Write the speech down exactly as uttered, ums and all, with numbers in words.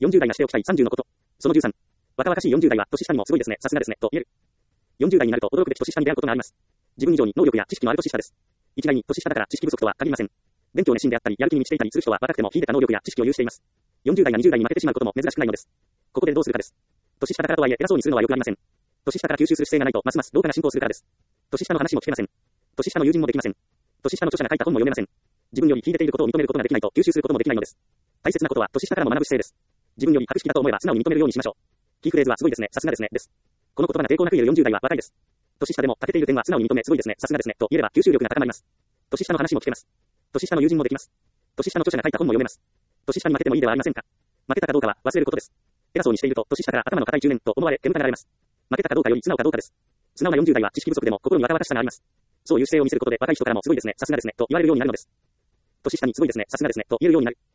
よんじゅう代がしておきたいさんじゅうのこと。そのじゅうさん。若々しいよんじゅう代は年下にもすごいですね、さすがですね、と言える。よんじゅう代になると驚くべき年下に出会うことがあります。自分以上に能力や知識のある年下です。一概に年下だから知識不足とは限りません。勉強熱心であったり、やる気に満ちていたりする人は若くても秀でた能力や知識を有しています。よんじゅう代がにじゅう代に負けてしまうことも珍しくないのです。ここでどうするかです。年下だからとはいえ偉そうにするのはよくありません。年下から吸収する姿勢がないとますます老化が進行するからです。年下の話も聞けません。年下の友人もできません。年下の著者が書いた本も読めません。自分より秀でていることを認めることができないと吸収することもできないのです。大切なことは年下からも学ぶ姿勢です。自分より博識だと思えば素直に認めるようにしましょう。キーフレーズはすごいですね、さすがですね、です。この言葉が抵抗なく言えるよんじゅう代は若いです。年下でも欠けている点は素直に認めすごいですね、さすがですね、と言えれば吸収力が高まります。年下の話も聞けます。年下の友人もできます。年下の著者が書いた本も読めます。年下に負けてもいいではありませんか。負けたかどうかは忘れることです。偉そうにしていると年下から頭の固い中年と思われ煙たがられます。負けたかどうかより素直かどうかです。素直なよんじゅう代は知識不足でも心に若々しさがあります。そういう姿勢を見せることで若い人からもすごいですね、さすがですね、と言われるようになるのです。年下にすごいですね、さすがですね、と言えるようになる。